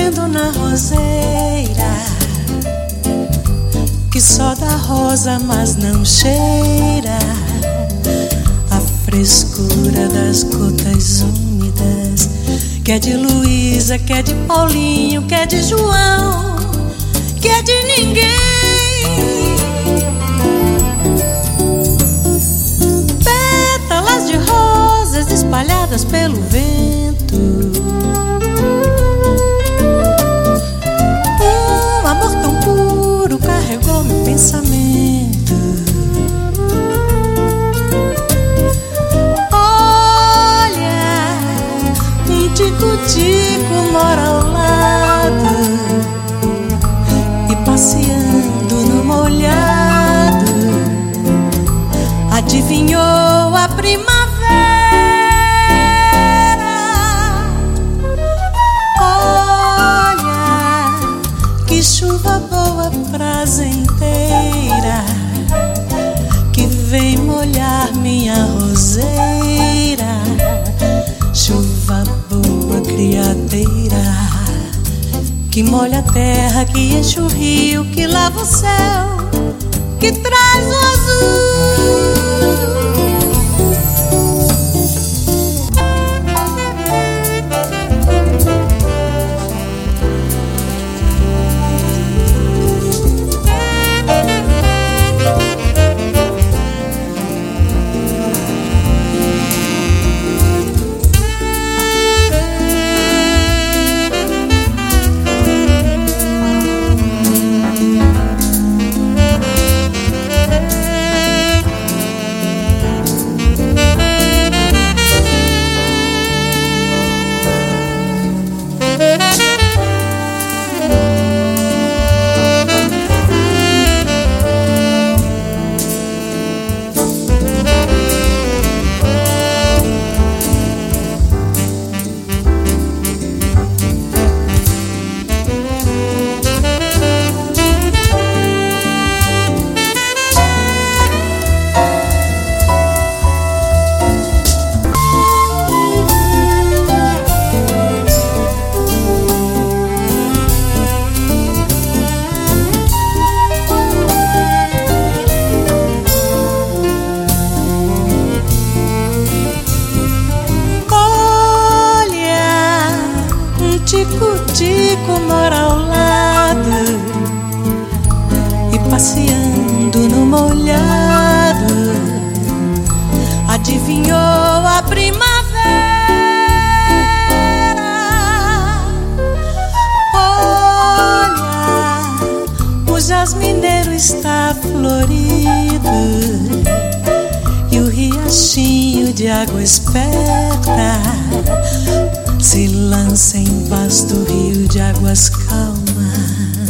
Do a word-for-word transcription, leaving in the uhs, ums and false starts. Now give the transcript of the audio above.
vivendo na roseira, que só dá rosa, mas não cheira a frescura das gotas úmidas, que é de Luísa, que é de Paulinho, que é de João, que é de ninguém. Pétalas de rosas espalhadas pelo vento, um amor tão puro carregou meu pensamento. Olha, um tico-tico mora ao lado e passeando no molhado adivinhou a primavera. Olha, que chuva boa, prazenteira, que vem molhar minha roseira. Chuva boa, criadeira, que molha a terra, que enche o rio, que lava o céu, que traz o azul. Tico-tico mora ao lado e passeando no molhado adivinhou a primavera. Olha, o jasmineiro está florido e o riachinho de água esperta se lança em vasto rio de águas calmas.